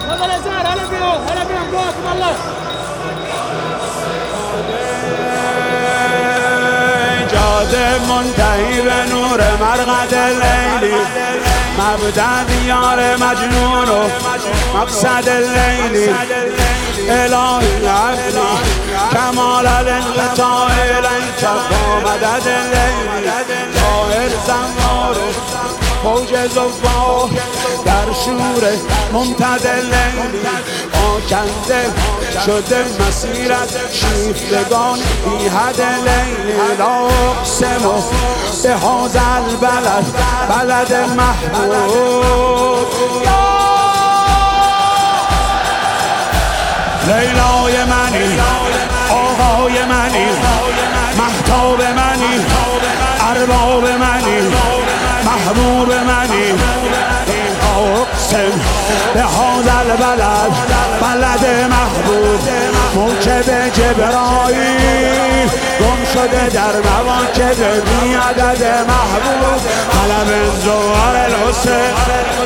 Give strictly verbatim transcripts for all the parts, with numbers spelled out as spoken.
تفضل يا زهر. هلا بيهم هلا بيهم قواكم الله. جاده منتهی به نور مرقد لیلی، مبدأ دیار مجنون و مقصد لیلی. الهی عبدی کمال الانقطاع الیک مدد لیلی. طاهر زمار فوج زوار در شور ممتد لیلی. آکنده شده مسیرت شیفتگان بی حد لیلی. لا اقسم بهذا البلد بلد محبوب. لیلای منی آقای منی مهتاب منی ارباب منی محبوب منی. اقسم بهذا البلد بلد محبوب. موکب جبرائیل گم شده در مواکب بی عدد محبوب. قلم زوار الحسین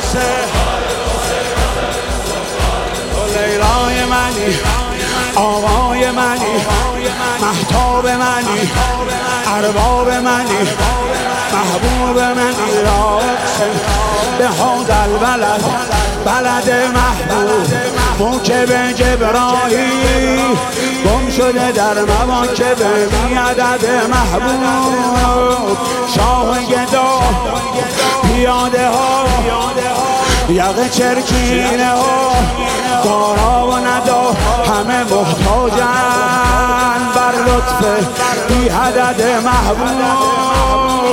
لیلای منی آقای منی مهتاب منی ارباب منی محبوب منی. اقسم بهذا البلد بلد محبوب. موکب جبرائیل گم شده در مواکب بی عدد محبوب. شاه گدا پیاده ها یقه چرکینه ها دارا و ندا همه محتاجن بر لطف بی عدد محبوب.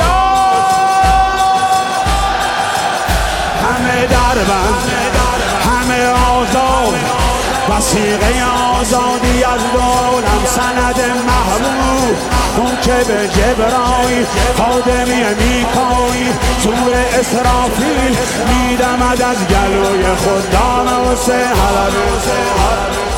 همه دربند همه آزاد وثیقه آزادی از دولم سند محبوب. موکب جبرائیل خادمی میکائیل زور اسرافیل میدمد از گلوی خدام حسین. حلب